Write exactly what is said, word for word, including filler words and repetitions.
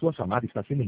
ตัวสามารถ discussing